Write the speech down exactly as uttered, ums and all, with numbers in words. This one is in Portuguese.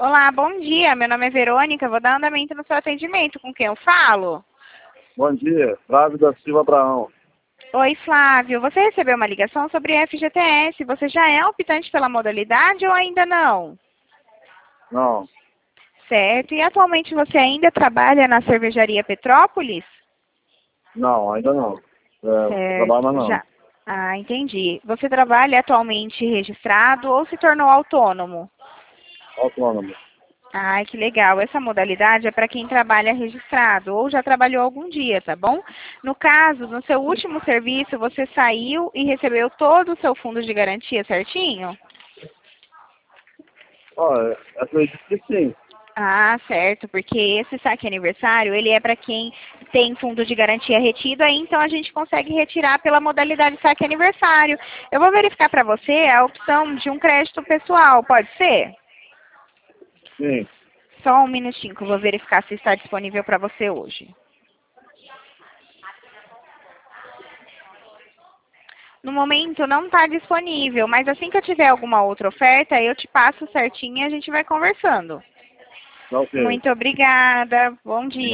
Olá, bom dia. Meu nome é Verônica. Vou dar andamento no seu atendimento. Com quem eu falo? Bom dia, Flávio da Silva Abraão. Oi, Flávio. Você recebeu uma ligação sobre F G T S. Você já é optante pela modalidade ou ainda não? Não, Certo. E atualmente você ainda trabalha na cervejaria Petrópolis? não, ainda não. É, trabalho Certo. não. Já. Ah, entendi. Você trabalha atualmente registrado ou se tornou autônomo? Autônomo. Ai, que legal. Essa modalidade é para quem trabalha registrado ou já trabalhou algum dia, tá bom? No caso, no seu último serviço, você saiu e recebeu todo o seu fundo de garantia certinho? Olha, acredito que sim. Ah, certo, porque esse saque aniversário, ele é para quem tem fundo de garantia retido, aí então a gente consegue retirar pela modalidade saque aniversário. Eu vou verificar para você a opção de um crédito pessoal, pode ser? Sim. Só um minutinho que eu vou verificar se está disponível para você hoje. No momento não está disponível, mas assim que eu tiver alguma outra oferta, eu te passo certinho e a gente vai conversando. Ok. Muito obrigada. Bom dia.